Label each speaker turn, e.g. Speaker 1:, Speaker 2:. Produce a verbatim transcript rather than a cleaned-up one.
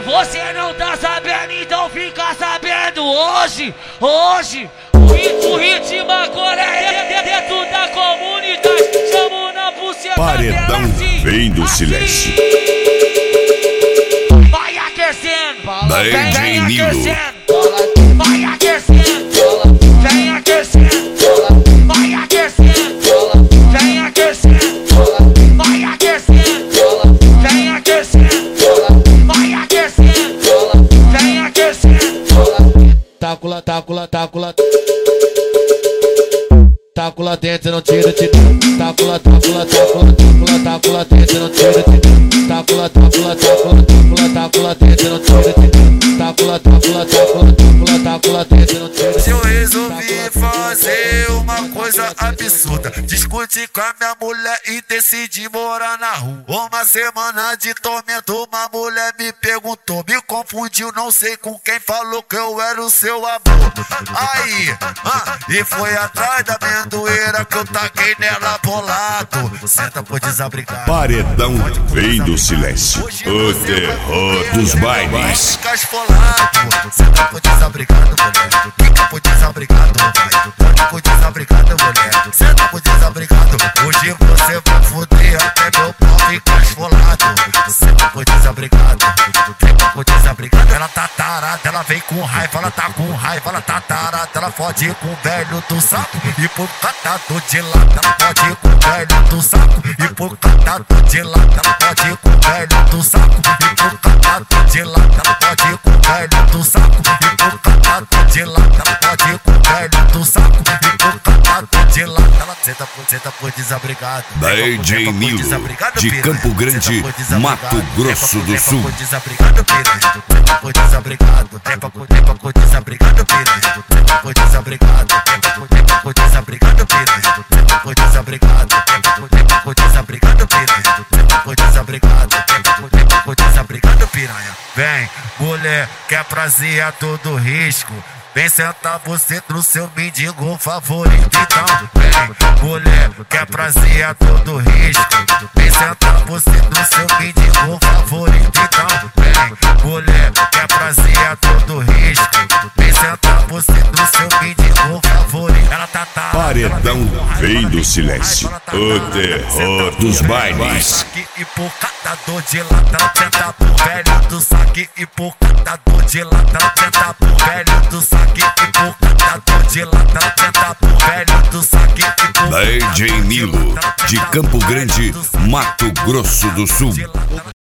Speaker 1: Você não tá sabendo, então fica sabendo hoje, hoje. O ritmo agora é dentro da comunidade. Chamo na buceta.
Speaker 2: Paredão vem do silêncio.
Speaker 1: Vai aquecendo,
Speaker 2: D J Nilo.
Speaker 1: Vai aquecendo, vem aquecendo, vai aquecendo, vem aquecendo, vai aquecendo, vem aquecendo, vai aquecendo, vem aquecendo.
Speaker 3: Tácula, tácula, tácula. Tácula dentro, não tira de tácula, tácula, tácula, tácula, tácula dentro, não tira de tácula, tácula, tácula, tácula, tácula dentro, não tira de tácula, tácula, tácula, tácula, tácula dentro, não tira de.
Speaker 4: Se eu resolvi fazer uma coisa absurda, discutir com a minha mulher e decidi morar na rua. Uma semana de tormento, uma mulher me perguntou, me confundiu, não sei com quem, falou que eu era o seu amor. Aí, ah, e foi atrás da amendoeira que eu taquei nela bolado. Senta por desabrigado.
Speaker 2: Paredão vem do silêncio. O terror dos bailes.
Speaker 4: Fica esfolado. Senta por desabrigado, mulher. Fica por desabrigado, vai. Fica por desabrigado, mulher. Senta por desabrigado. Hoje você vai foder até meu pau ficar esfolado. Senta por desabrigado. Fica por desabrigado. Ela tá tarada, ela vem com raiva, ela tá com raiva, ela tá tarada, ela fode com o velho do saco e por catado de lata, ela fode com o velho do saco e por catado de lata, ela fode com o velho do saco e por catado de lata, ela fode com o velho do saco e por catado de lata, ela fode com o velho do saco e por catado de lata, ela senta por, senta por desabrigado.
Speaker 2: D J Nilo, de Campo Grande, Mato Grosso do Sul.
Speaker 4: Desabrigado, piranha. Trepa por desabrigado, trepa por trepa por desabrigado, piranha. Trepa por desabrigado, trepa por trepa por desabrigado, piranha. Trepa por desabrigado, trepa por trepa por desabrigado, piranha. Trepa por desabrigado, trepa por trepa por desabrigado, piranha. Vem, mulher, quer prazer a todo risco. Vem sentar você no seu mendigo favorito, então vem, mulher, quer prazer a todo risco. Vem sentar você no seu mendigo favorito, então vem, mulher, quer prazer a todo risco. Vem sentar você no seu mendigo favorito. Ela tá tá.
Speaker 2: Paredão vem do silêncio. O terror dos bailes.
Speaker 4: E por catador de lata, ela senta pro velho do saque. E por catador de lata, ela senta pro velho do saque. E por catador de lata, ela senta pro velho do saque.
Speaker 2: D J Nilo, de Campo Grande, Mato Grosso do Sul.